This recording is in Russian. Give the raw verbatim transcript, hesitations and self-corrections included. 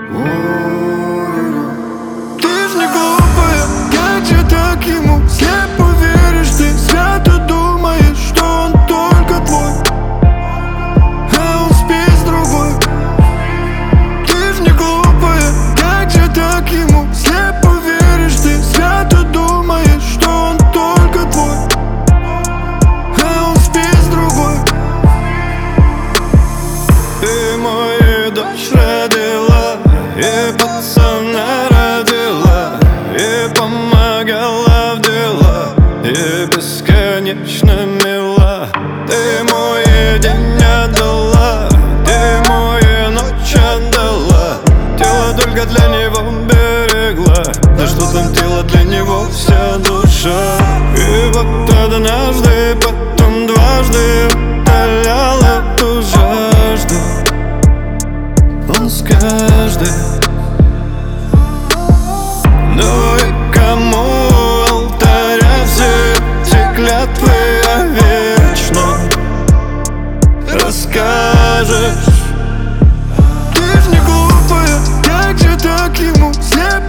Ты ж не глупая, как же так ему слепо веришь? Ты свято думаешь, что он только твой, а он спит с другой. Ты ж не глупая, как же так ему слепо веришь? Ты свято думаешь, что он только твой, а он спит с другой. Ты мою дочь родила, и пацана родила, и помогала в дела, и бесконечно мила. Ты мой день отдала, ты мою ночь отдала, тело только для него берегла. Да что там тело, для него вся душа. И вот однажды, потом дважды утолял эту жажду он с каждой. Ну и кому алтаря все эти клятвы о вечном расскажешь? Ты ж не глупая, как же так ему слепо